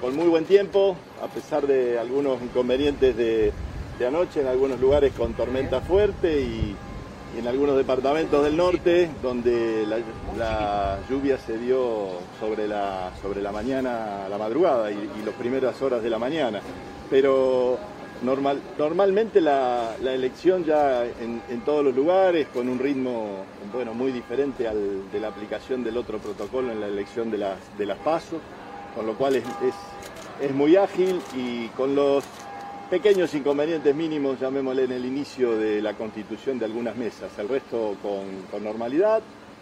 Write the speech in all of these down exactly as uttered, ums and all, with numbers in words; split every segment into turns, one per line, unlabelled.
con muy buen tiempo, a pesar de algunos inconvenientes de, de anoche, en algunos lugares con tormenta fuerte y, y en algunos departamentos del norte, donde la, la lluvia se dio sobre la, sobre la mañana, la madrugada y, y las primeras horas de la mañana. Pero normal, normalmente la, la elección ya en, en todos los lugares, con un ritmo bueno, muy diferente al de la aplicación del otro protocolo en la elección de las, de las PASO, con lo cual es, es, es muy ágil y con los pequeños inconvenientes mínimos, llamémosle, en el inicio de la constitución de algunas mesas. El resto con, con normalidad,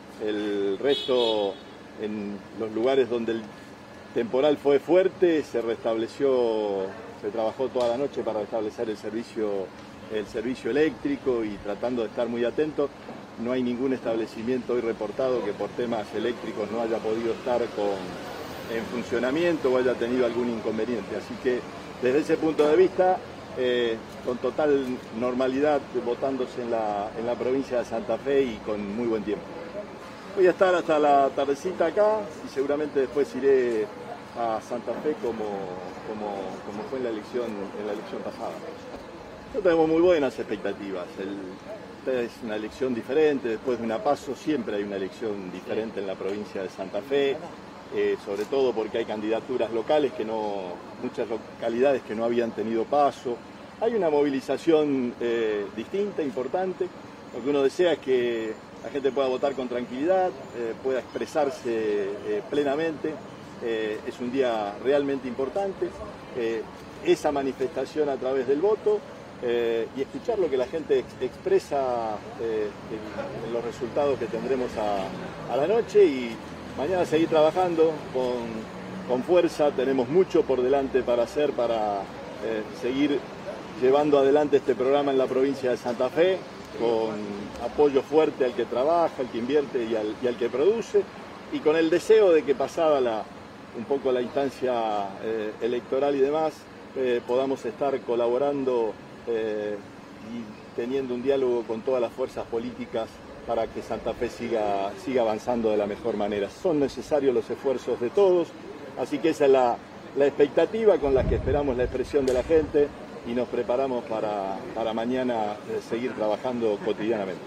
el resto en los lugares donde el temporal fue fuerte, se restableció, se trabajó toda la noche para restablecer el servicio, el servicio eléctrico y tratando de estar muy atentos. No hay ningún establecimiento hoy reportado que por temas eléctricos no haya podido estar con, en funcionamiento o haya tenido algún inconveniente. Así que desde ese punto de vista, eh, con total normalidad votándose en la, en la provincia de Santa Fe y con muy buen tiempo. Voy a estar hasta la tardecita acá y seguramente después iré a Santa Fe como, como, como fue en la elección, en la elección pasada. Nosotros tenemos muy buenas expectativas. El, es una elección diferente, después de una PASO siempre hay una elección diferente en la provincia de Santa Fe, eh, sobre todo porque hay candidaturas locales, que no, muchas localidades que no habían tenido PASO. Hay una movilización eh, distinta, importante. Lo que uno desea es que la gente pueda votar con tranquilidad, eh, pueda expresarse eh, plenamente. Eh, es un día realmente importante, eh, esa manifestación a través del voto eh, y escuchar lo que la gente ex expresa eh, en, en los resultados que tendremos a, a la noche y mañana seguir trabajando con, con fuerza. Tenemos mucho por delante para hacer, para eh, seguir llevando adelante este programa en la provincia de Santa Fe, con apoyo fuerte al que trabaja, al que invierte y al, y al que produce, y con el deseo de que pasada la un poco la instancia eh, electoral y demás, eh, podamos estar colaborando eh, y teniendo un diálogo con todas las fuerzas políticas para que Santa Fe siga, siga avanzando de la mejor manera. Son necesarios los esfuerzos de todos, así que esa es la, la expectativa con la que esperamos la expresión de la gente y nos preparamos para, para mañana eh, seguir trabajando cotidianamente.